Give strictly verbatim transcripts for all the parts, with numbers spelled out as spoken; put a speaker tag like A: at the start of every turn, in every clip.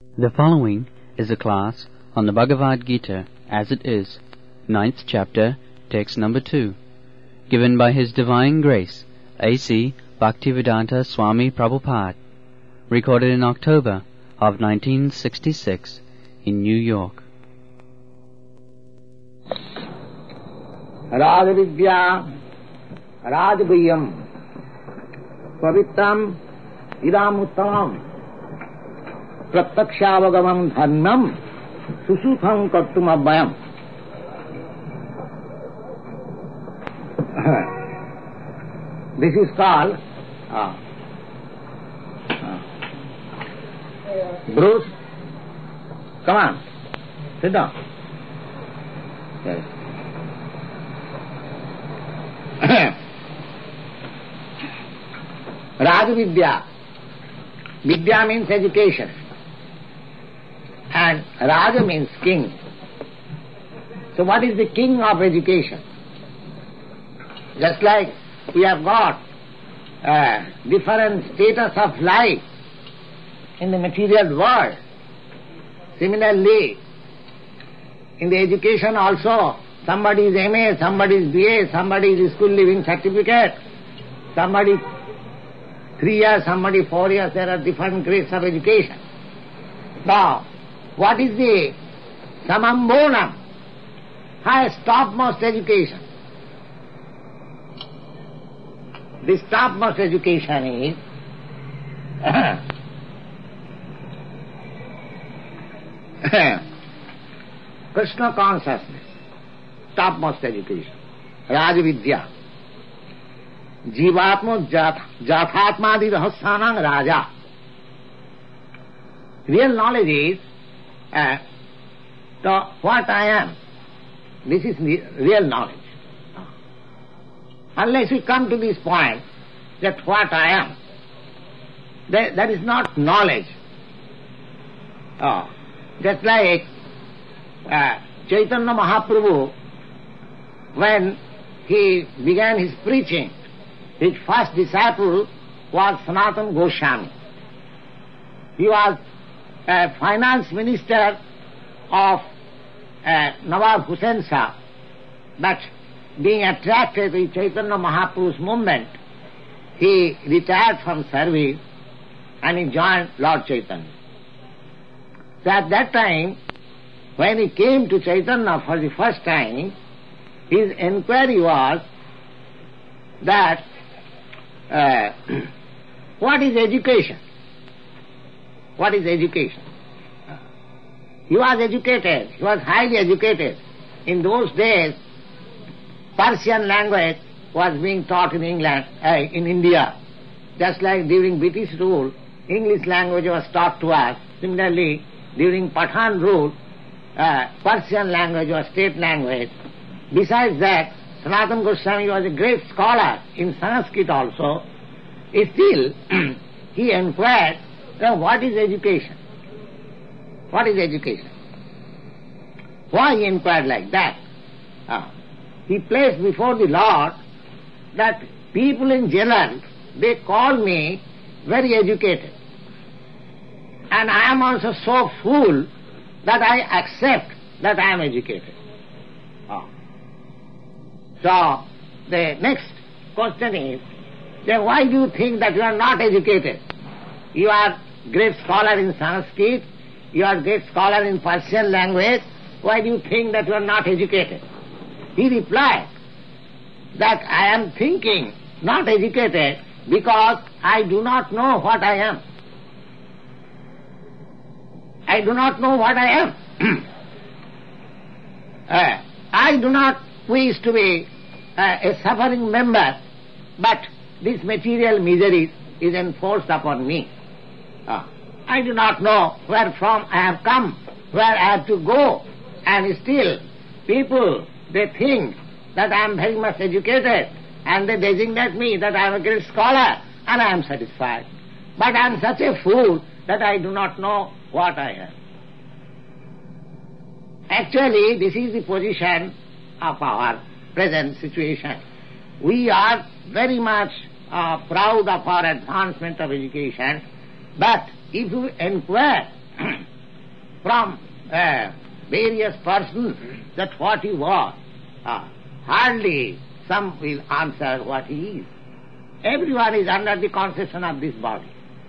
A: The following is a class on the Bhagavad Gita as it is, ninth chapter, text number two, given by His Divine Grace, A C Bhaktivedanta Swami Prabhupada, recorded in October of nineteen sixty-six in New York.
B: Rajavidya Rajabiyam Pavitram Idam Uttamam Pratyakshavagavam Dharmam Susutham Kartum Abhayam. This is called uh, uh, Bruce, come on, sit down. Yes. Rajavidya. Vidya means education. And Raja means king. So what is the king of education? Just like we have got uh, different status of life in the material world, similarly, in the education also, somebody is M A, somebody is B A, somebody is school leaving certificate, somebody three years, somebody four years, there are different grades of education. Now, what is the samambonam, highest topmost education? This topmost education is Krishna consciousness, topmost education, Rajavidya. Jivatma Jathatmadi Rahasyanang Raja. Real knowledge is uh, the, what I am. This is real knowledge. Unless we come to this point that what I am, that, that is not knowledge. Oh, just like uh, Chaitanya Mahaprabhu, when he began his preaching, his first disciple was Sanatana Goswami. He was a finance minister of uh, Nawab Hussain Shah, but being attracted to Chaitanya Mahaprabhu's movement, he retired from service and he joined Lord Chaitanya. So at that time, when he came to Chaitanya for the first time, his inquiry was that uh, what is education? What is education? He was educated, he was highly educated. In those days, Persian language was being taught in England, uh, in India. Just like during British rule, English language was taught to us. Similarly, during Pathan rule, uh, Persian language was state language. Besides that, Sanatana Goswami was a great scholar in Sanskrit also. Still, he inquired, now what is education? What is education? Why he inquired like that? Uh, he placed before the Lord that people in general, they call me very educated. And I am also so fool that I accept that I am educated. Uh. So, the next question is, then why do you think that you are not educated? You are great scholar in Sanskrit, you are great scholar in Persian language, why do you think that you are not educated? He replied that I am thinking not educated because I do not know what I am. I do not know what I am. uh, I do not wish to be uh, a suffering member, but this material misery is enforced upon me. Uh, I do not know where from I have come, where I have to go, and still people, they think that I am very much educated, and they designate me that I am a great scholar, and I am satisfied. But I am such a fool that I do not know what I am. Actually, this is the position of our present situation. We are very much uh, proud of our advancement of education, but if you inquire from uh, various persons that what he was, uh, hardly some will answer what he is. Everyone is under the concession of this body.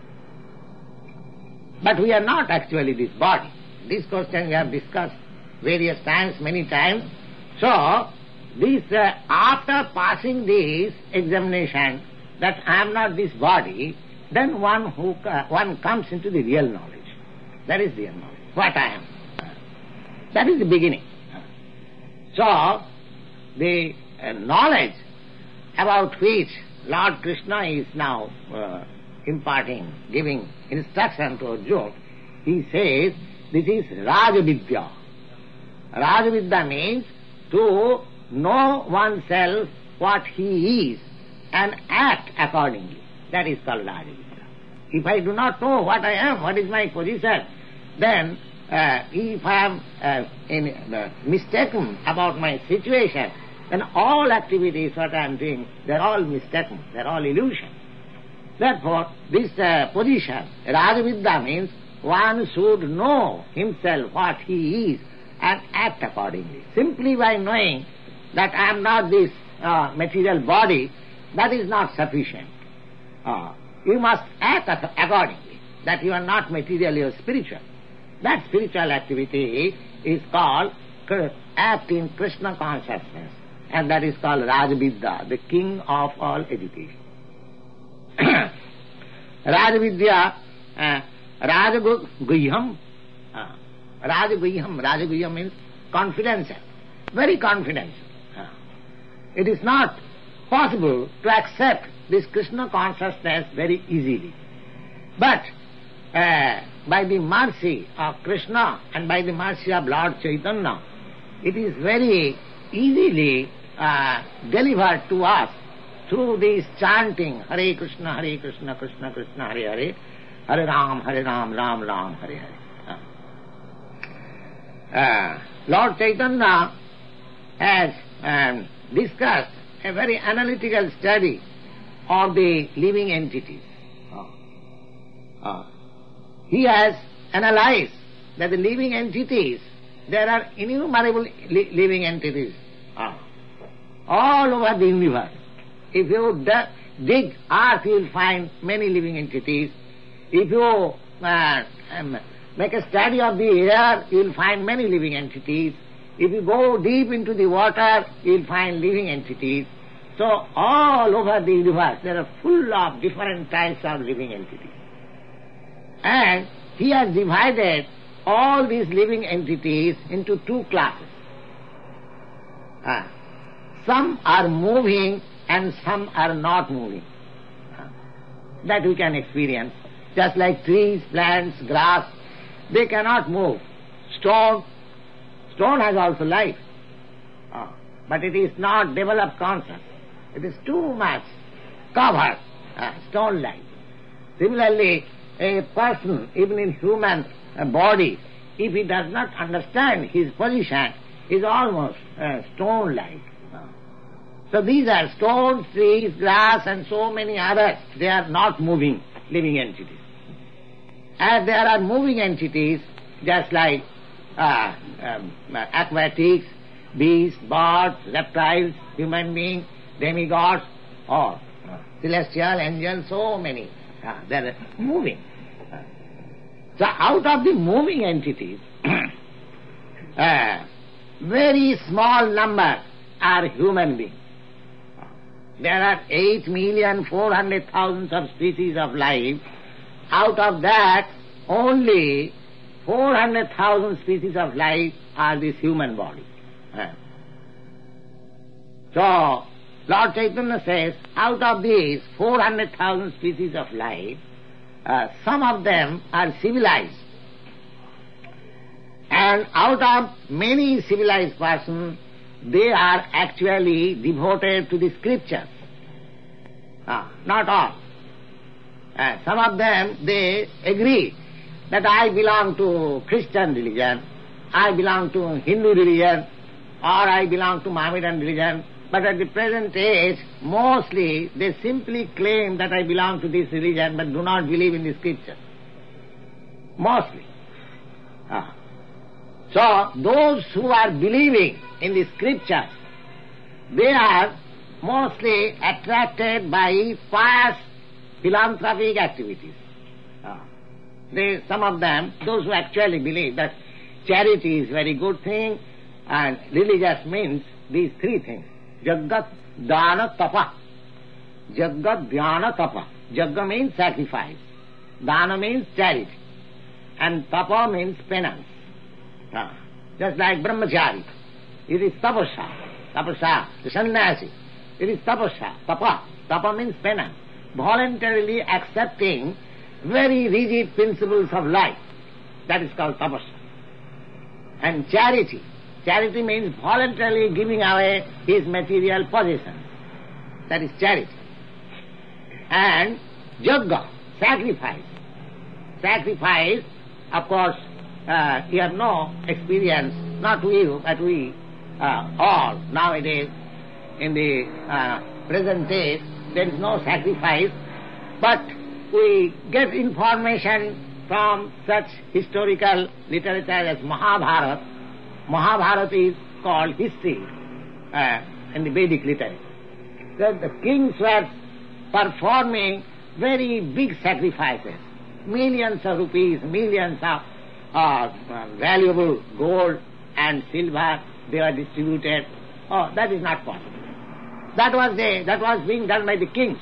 B: But we are not actually this body. This question we have discussed various times, many times. So, this uh, after passing this examination that I am not this body, then one who uh, one comes into the real knowledge. That is real knowledge. What I am. That is the beginning. So, the uh, knowledge about which Lord Krishna is now uh, imparting, giving instruction to Arjuna, he says, this is Rajavidya. Rajavidya means to know oneself what he is and act accordingly. That is called Rajavidya. If I do not know what I am, what is my position, then uh, if I am uh, in, uh, mistaken about my situation, then all activities what I am doing, they are all mistaken, they are all illusion. Therefore, this uh, position, Rajavidya means one should know himself what he is and act accordingly. Simply by knowing that I am not this uh, material body, that is not sufficient. Uh, you must act accordingly, that you are not material, you are spiritual. That spiritual activity is called act in Krishna consciousness, and that is called Rajavidya, the king of all education. Rajavidya, uh, Rajaguhyam, uh, Rajaguhyam, Rajaguhyam means confidential, very confidential. Uh, it is not possible to accept this Krishna consciousness very easily. But uh, by the mercy of Krishna and by the mercy of Lord Chaitanya, it is very easily uh, delivered to us through this chanting, Hare Krishna, Hare Krishna, Krishna Krishna, Hare Hare, Hare Ram, Hare Ram, Ram Ram, Hare Hare. Uh, uh, Lord Chaitanya has um, discussed a very analytical study of the living entities. Uh, uh, he has analyzed that the living entities, there are innumerable li- living entities uh, all over the universe. If you d- dig earth, you will find many living entities. If you uh, um, make a study of the air, you will find many living entities. If you go deep into the water, you will find living entities. So all over the universe, there are full of different types of living entities. And he has divided all these living entities into two classes. Uh, some are moving and some are not moving. Uh, that we can experience. Just like trees, plants, grass, they cannot move. Stone, stone has also life. Uh, but it is not developed conscious. It is too much covered, uh, stone-like. Similarly, a person, even in human uh, body, if he does not understand his position, is almost uh, stone-like. Uh, so these are stones, trees, grass, and so many others. They are not moving living entities. As there are moving entities, just like uh, um, aquatics, beasts, birds, reptiles, human beings, demigods, or uh, celestial angels, so many. Uh, they are moving. Uh, so out of the moving entities, uh, very small number are human beings. Uh, there are eight million four hundred thousand of species of life. Out of that, only four hundred thousand species of life are this human body. Uh, so, Lord Chaitanya says, out of these four hundred thousand species of life, uh, some of them are civilized. And out of many civilized persons, they are actually devoted to the scriptures. Uh, not all. Uh, some of them, they agree that I belong to Christian religion, I belong to Hindu religion, or I belong to Mohammedan religion. But at the present age, mostly they simply claim that I belong to this religion but do not believe in the scripture. Mostly. Ah. So those who are believing in the scriptures, they are mostly attracted by pious philanthropic activities. Uh, they, some of them, those who actually believe that charity is very good thing, and religious means these three things. Jagat, Dana, Tapa. Jagat, Dhyana, Tapa. Jagga means sacrifice. Dana means charity. And Tapa means penance. Uh, just like brahmachari. It is tapasya. Tapasya, the sannyasi. It is tapasya, tapa. Tapa means penance. Voluntarily accepting very rigid principles of life. That is called tapasya. And charity. Charity means voluntarily giving away his material possessions. That is charity. And jagga, sacrifice. Sacrifice, of course, uh, you have no experience, not you, but we uh, all nowadays, in the uh, present day, there is no sacrifice, but we get information from such historical literature as Mahabharata. Mahabharata is called history uh, in the Vedic literature. So the kings were performing very big sacrifices, millions of rupees, millions of uh, uh, valuable gold and silver, they were distributed. Oh, that is not possible. That was the, that was being done by the kings.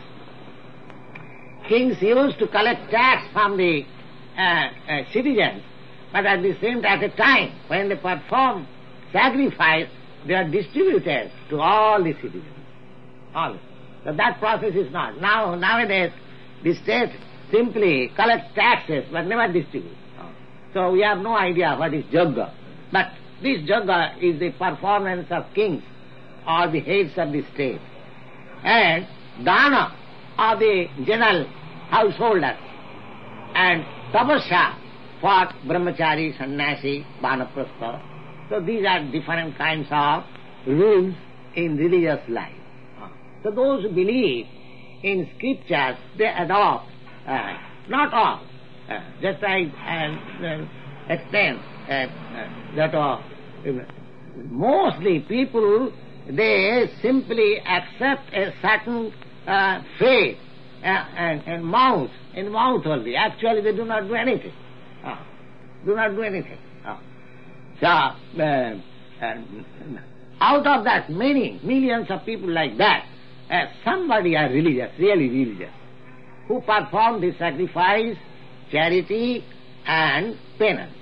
B: Kings used to collect tax from the uh, uh, citizens, but at the same at the time when they perform sacrifice, they are distributed to all the citizens. All. So that process is not. Now nowadays the state simply collects taxes but never distributes. So we have no idea what is jagga. But this jagga is the performance of kings or the heads of the state. And dana are the general householders. And tapasya for brahmachari, sannyasi, vanaprastha. So these are different kinds of rules in religious life. So those who believe in scriptures, they adopt, uh, not all, uh, just like uh, uh, explain uh, uh, that uh, mostly people, they simply accept a certain uh, faith uh, and, and mouth, in mouth only. Actually they do not do anything. Uh, do not do anything. Uh, so, uh, uh, out of that many, millions of people like that, uh, somebody are religious, really religious, who perform the sacrifice, charity and penance.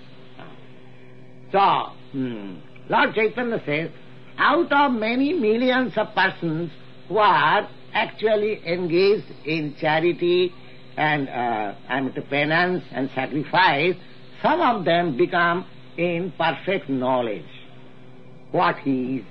B: So, hmm, Lord Chaitanya says, out of many millions of persons who are actually engaged in charity and, uh, and penance and sacrifice, some of them become in perfect knowledge what he is.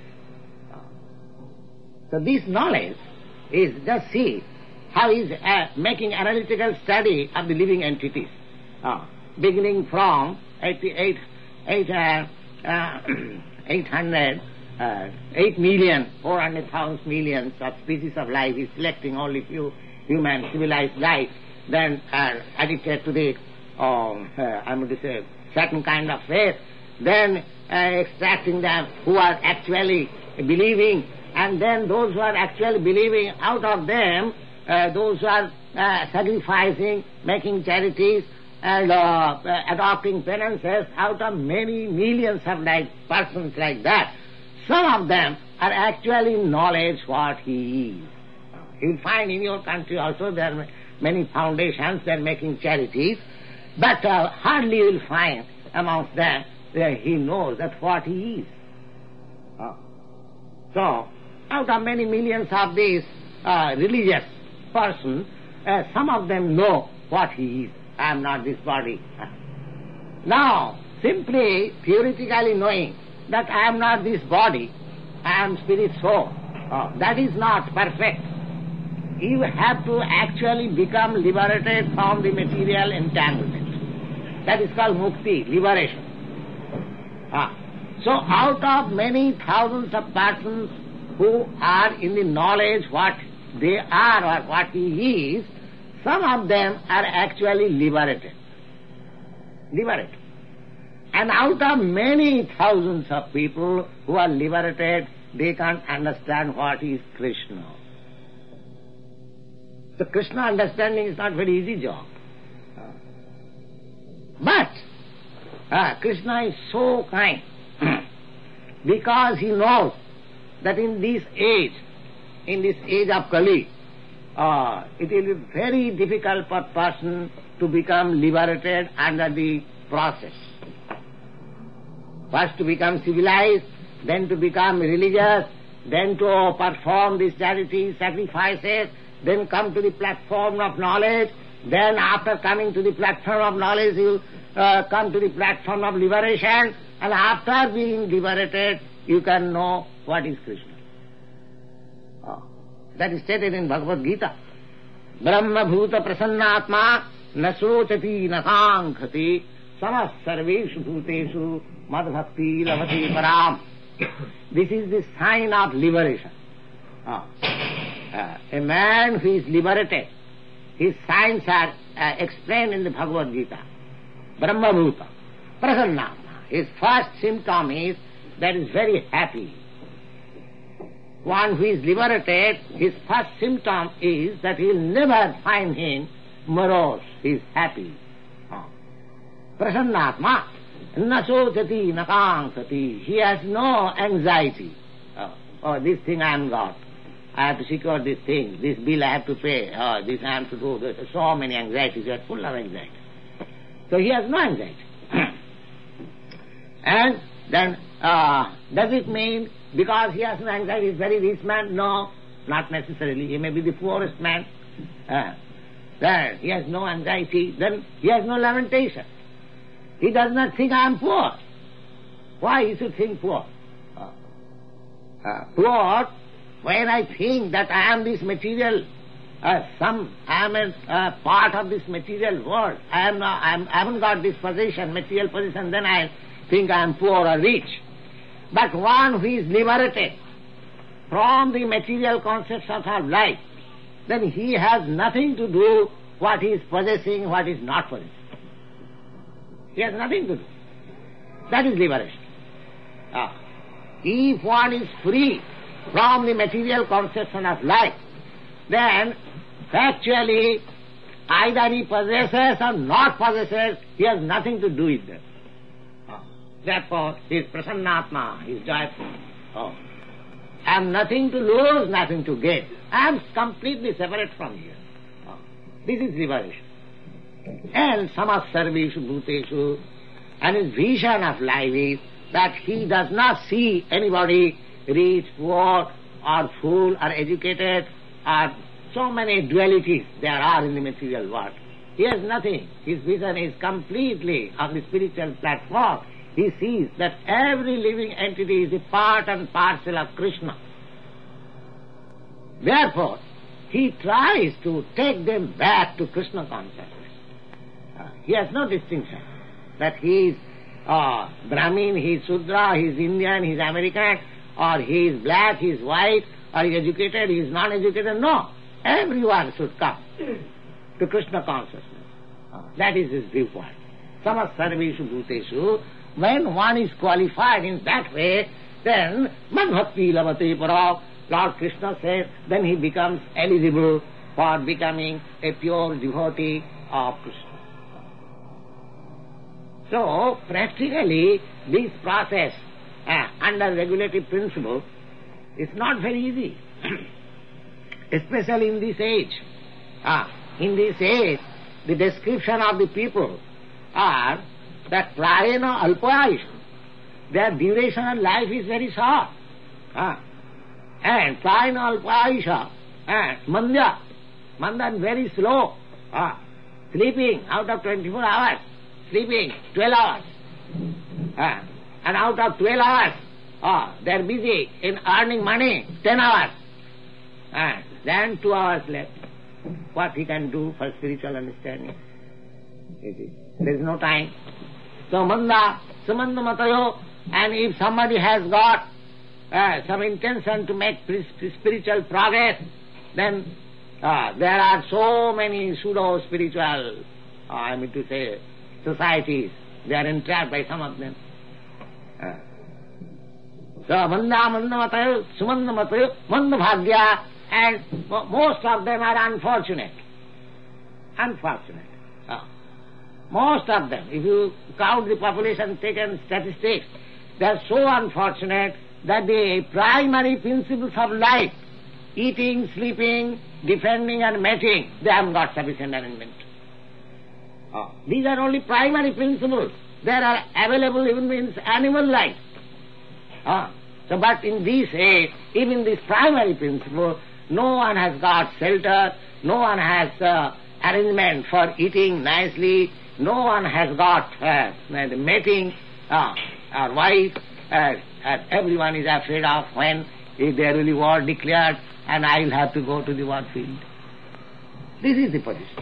B: So this knowledge is, just see how he is uh, making analytical study of the living entities, uh, beginning from eighty-eight, eight, uh, uh, eight hundred, uh, eight million, four hundred thousand millions of species of life, is selecting only few human civilized life, then uh, addicted to the, um, uh, I'm going to say, certain kind of faith, then uh, extracting them who are actually believing, and then those who are actually believing, out of them, uh, those who are uh, sacrificing, making charities, and uh, uh, adopting penances, out of many millions of like persons like that, some of them are actually knowledge what he is. You will find in your country also there are many foundations, they are making charities, but uh, hardly you will find amongst them that he knows that what he is. Uh, so, out of many millions of these uh, religious persons, uh, some of them know what he is. I am not this body. Uh, now, simply theoretically knowing that I am not this body, I am spirit soul, uh, that is not perfect. You have to actually become liberated from the material entanglement. That is called mukti, liberation. Ah. So out of many thousands of persons who are in the knowledge what they are or what he is, some of them are actually liberated. Liberated. And out of many thousands of people who are liberated, they can't understand what is Krishna. The Krishna understanding is not very easy job. But uh, Krishna is so kind because he knows that in this age, in this age of Kali, uh, it will be very difficult for a person to become liberated under the process. First to become civilized, then to become religious, then to perform these charities, sacrifices, then come to the platform of knowledge, then after coming to the platform of knowledge you uh, come to the platform of liberation, and after being liberated you can know what is Krishna. Oh. That is stated in Bhagavad Gita. Brahma bhuta prasannatma na sochati na sankhati samas sarveshu bhuteshu madbhakti lavati param. This is the sign of liberation. Oh. Uh, a man who is liberated, his signs are uh, explained in the Bhagavad Gita. Brahma bhuta prasannatma. His first symptom is that he is very happy. One who is liberated, his first symptom is that he will never find him morose, he is happy. Oh. Prasannatma, na sochati na kankati. He has no anxiety. Oh, oh, this thing I am got. I have to secure this thing, this bill I have to pay, oh, this I have to do. There are so many anxieties, you are full of anxiety. So he has no anxiety. And then, uh, does it mean because he has no anxiety, he is very rich man? No, not necessarily. He may be the poorest man. Uh, then he has no anxiety, then he has no lamentation. He does not think I am poor. Why he should think poor? Uh, uh, poor, when I think that I am this material, uh, some, I am a uh, part of this material world, I am not, I, am, I haven't got this position, material position, then I think I am poor or rich. But one who is liberated from the material concepts of our life, then he has nothing to do what he is possessing, what is not possessing. He has nothing to do. That is liberation. Ah. If one is free from the material conception of life, then actually either he possesses or not possesses, he has nothing to do with them. Ah. Therefore, he is prasannatma, he is joyful. Oh. I have nothing to lose, nothing to gain. I am completely separate from here. Oh. This is liberation. And samas sarveshu bhuteshu, and his vision of life is that he does not see anybody rich, poor, or fool, or educated, or so many dualities there are in the material world. He has nothing. His vision is completely on the spiritual platform. He sees that every living entity is a part and parcel of Krishna. Therefore, he tries to take them back to Krishna consciousness. Uh, he has no distinction that he is uh, Brahmin, he is Sudra, he is Indian, he is American, or he is black, he is white, or he is educated, he is non-educated. No. Everyone should come to Krishna consciousness. Uh, that is his viewpoint. Samas sarveshu bhuteshu. When one is qualified in that way, then madbhakti lavate para. Lord Krishna says, then he becomes eligible for becoming a pure devotee of Krishna. So, practically, this process uh, under regulative principle is not very easy, especially in this age. Uh, in this age, the description of the people are that prayena alpayusha, their duration of life is very short. Uh, and prayena alpayusha, and mandya, mandya is very slow, uh, sleeping out of twenty-four hours, sleeping twelve hours. Uh, and out of twelve hours, oh, they are busy in earning money, ten hours. And then two hours left. What he can do for spiritual understanding? There is no time. So manda, samanda matayo, and if somebody has got uh, some intention to make spiritual progress, then uh, there are so many pseudo-spiritual, uh, I mean to say, societies They are entrapped by some of them. Uh. So, manda mandamatayo, sumandamatayo, mandabhagya, and most of them are unfortunate. Unfortunate. Uh. Most of them, if you count the population, taken statistics, they are so unfortunate that the primary principles of life, eating, sleeping, defending and mating, they have got sufficient arrangement. Oh. These are only primary principles. There are available even in animal life. Oh. So, but in this age, even this primary principle, no one has got shelter, no one has uh, arrangement for eating nicely, no one has got uh, the mating, uh, or wife, uh, and everyone is afraid of when if there will be war declared and I will have to go to the war field. This is the position.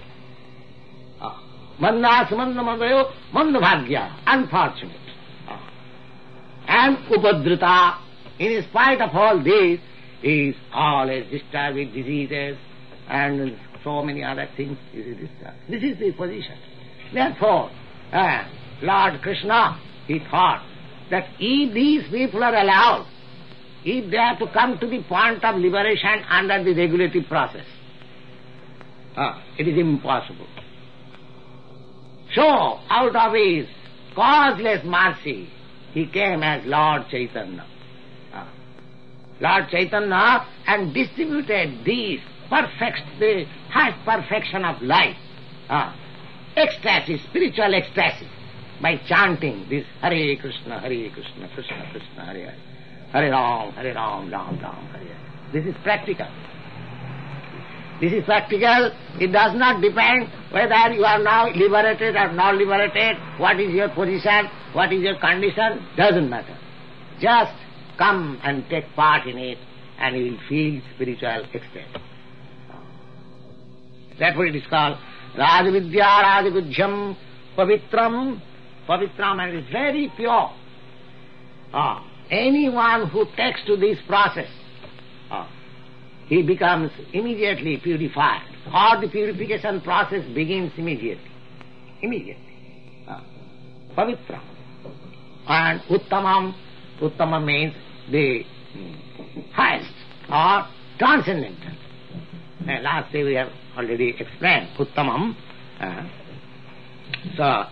B: Mandas mandamadayo mandabhagya, unfortunate. And upadrita, in spite of all this, is always disturbed with diseases and so many other things. This is disturbed. This is the position. Therefore, uh, Lord Krishna, he thought that if these people are allowed, if they have to come to the point of liberation under the regulative process, uh, it is impossible. So, out of his causeless mercy, he came as Lord Chaitanya. Uh, Lord Chaitanya and distributed these perfect, the highest perfection of life, uh, ecstasy, spiritual ecstasy, by chanting this Hare Krishna, Hare Krishna, Krishna Krishna, Hare Hare, Hare Ram, Hare Ram, Ram Ram, Hare Hare. This is practical. This is practical. It does not depend whether you are now liberated or not liberated, what is your position, what is your condition, doesn't matter. Just come and take part in it and you will feel spiritual ecstasy. Therefore it is called Rajavidya Rajagujyam Pavitram. Pavitram, and it is very pure. Ah, anyone who takes to this process, ah, he becomes immediately purified. Or the purification process begins immediately. Immediately. Ah, Pavitram. And Uttamam, Uttamam means the highest or transcendental. And last day we have already explained Uttamam. Uh, so, uh,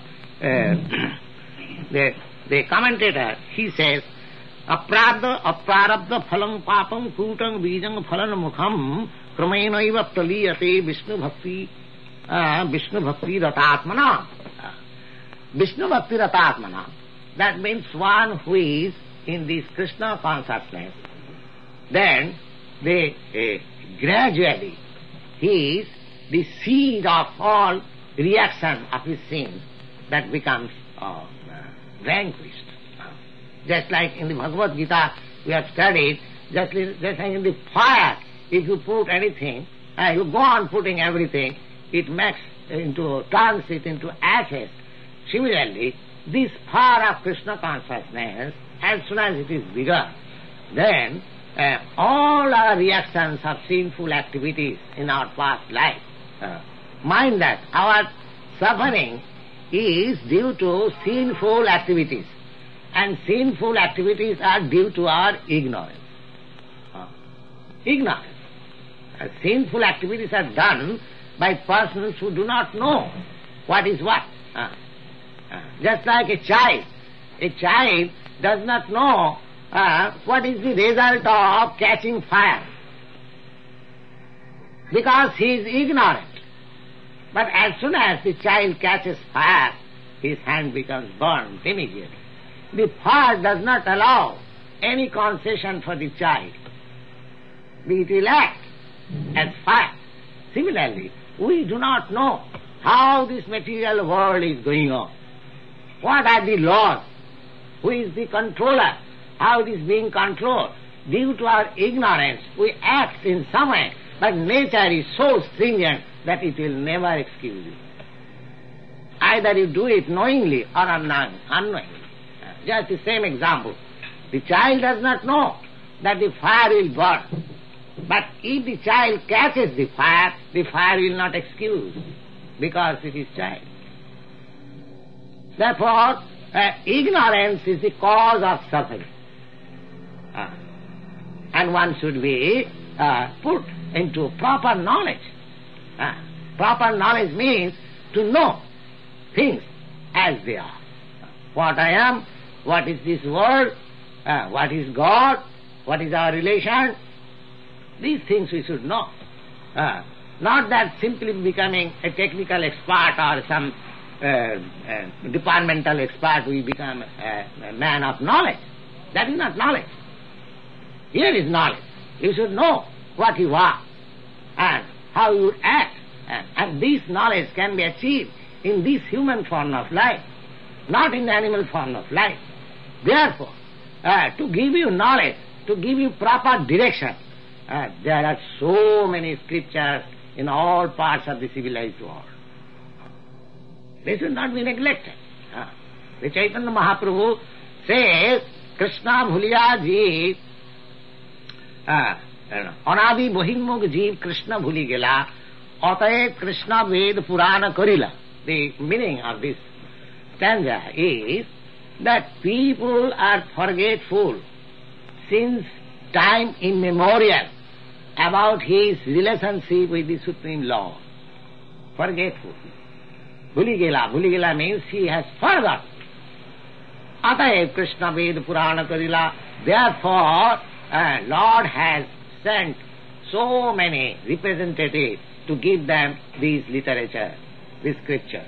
B: the, the commentator, he says, Aprabdha aprarabdha phalam papam kutang bijang phalan mukham kramainaiva praliyate Vishnu bhakti uh, Vishnu bhakti ratatmana. Uh, Vishnu bhakti ratatmana. That means one who is in this Krishna consciousness, then they uh, gradually he is the seed of all reaction of his sins that becomes uh, uh, vanquished. Uh, just like in the Bhagavad Gita we have studied, just, just like in the fire, if you put anything, uh, you go on putting everything, it makes into, turns it into ashes. Similarly, this fire of Krishna consciousness, as soon as it is bigger, then uh, all our reactions of sinful activities in our past life, uh, mind that our suffering is due to sinful activities, and sinful activities are due to our ignorance. Uh, ignorance. Uh, sinful activities are done by persons who do not know what is what. Uh, uh, just like a child. A child does not know uh, what is the result of catching fire, because he is ignorant. But as soon as the child catches fire, his hand becomes burned immediately. The fire does not allow any concession for the child. It will act as fire. Similarly, we do not know how this material world is going on. What are the laws? Who is the controller? How it is being controlled? Due to our ignorance, we act in some way, but nature is so stringent that it will never excuse you. Either you do it knowingly or unknowingly. Just the same example. The child does not know that the fire will burn. But if the child catches the fire, the fire will not excuse, because it is child. Therefore, uh, ignorance is the cause of suffering. Uh, and one should be uh, put into proper knowledge. Uh, proper knowledge means to know things as they are. What I am, what is this world, uh, what is God, what is our relation, these things we should know. Uh, not that simply becoming a technical expert or some uh, uh, departmental expert we become a, a man of knowledge. That is not knowledge. Here is knowledge. You should know what you are and how you act. And, and this knowledge can be achieved in this human form of life, not in the animal form of life. Therefore, uh, to give you knowledge, to give you proper direction, uh, there are so many scriptures in all parts of the civilized world. They should not be neglected. Uh, the Chaitanya Mahaprabhu says, Krishna bhuliya jeev, uh, anadi bohimog jeev Krishna bhuli gela, ataye Krishna ved purana karila. The meaning of this stanza is that people are forgetful since time immemorial about his relationship with the Supreme Lord. Forgetful. Bhuligela. Bhuligela means he has forgotten. Ataev Krishna Ved Purana Karila. Therefore, uh, Lord has sent so many representatives to give them these literature, this scripture.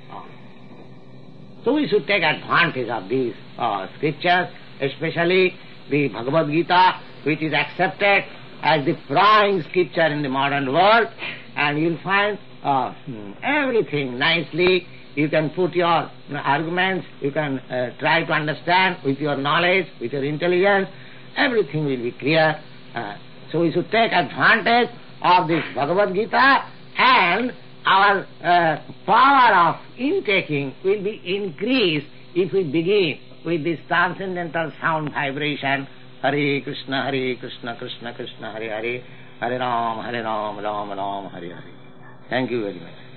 B: So we should take advantage of these uh, scriptures, especially the Bhagavad Gita, which is accepted as the prime scripture in the modern world, and you'll find uh, everything nicely. You can put your arguments, you can uh, try to understand with your knowledge, with your intelligence, everything will be clear. Uh, so we should take advantage of this Bhagavad Gita, and our uh, power of intaking will be increased if we begin with this transcendental sound vibration, Hare Krishna, Hare Krishna, Krishna Krishna, Hare Hare, Hare Ram, Hare Ram, Ram Ram, Hare Hare. Thank you very much.